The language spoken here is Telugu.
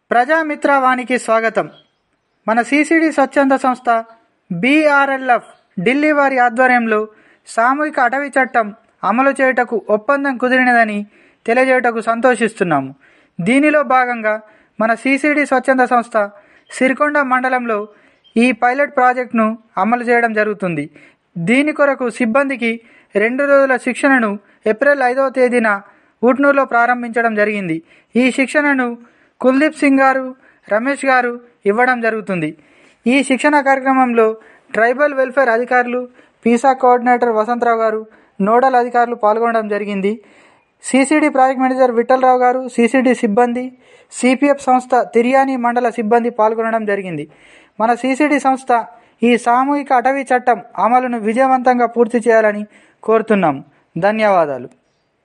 ప్రజామిత్ర వానికి స్వాగతం. మన సిసిడి స్వచ్ఛంద సంస్థ BRLF ఢిల్లీ వారి ఆధ్వర్యంలో సామూహిక అటవీ చట్టం అమలు చేయుటకు ఒప్పందం కుదిరినదని తెలియజేయుటకు సంతోషిస్తున్నాము. దీనిలో భాగంగా మన సిసిడి స్వచ్ఛంద సంస్థ సిరికొండ మండలంలో ఈ పైలట్ ప్రాజెక్టును అమలు చేయడం జరుగుతుంది. దీని కొరకు సిబ్బందికి 2 రోజుల శిక్షణను ఏప్రిల్ 5వ తేదీన ఊట్నూరులో ప్రారంభించడం జరిగింది. ఈ శిక్షణను కుల్దీప్ సింగ్ గారు, రమేష్ గారు ఇవ్వడం జరుగుతుంది. ఈ శిక్షణ కార్యక్రమంలో ట్రైబల్ వెల్ఫేర్ అధికారులు, పీసా కోఆర్డినేటర్ వసంతరావు గారు, నోడల్ అధికారులు పాల్గొనడం జరిగింది. సిసిడి ప్రాజెక్ట్ మేనేజర్ విఠలరావు గారు, సిసిడి సిబ్బంది, సిపిఎఫ్ సంస్థ తిర్యాని మండల సిబ్బంది పాల్గొనడం జరిగింది. మన సిసిడి సంస్థ ఈ సామూహిక అటవీ చట్టం అమలును విజయవంతంగా పూర్తి చేయాలని కోరుతున్నాము. ధన్యవాదాలు.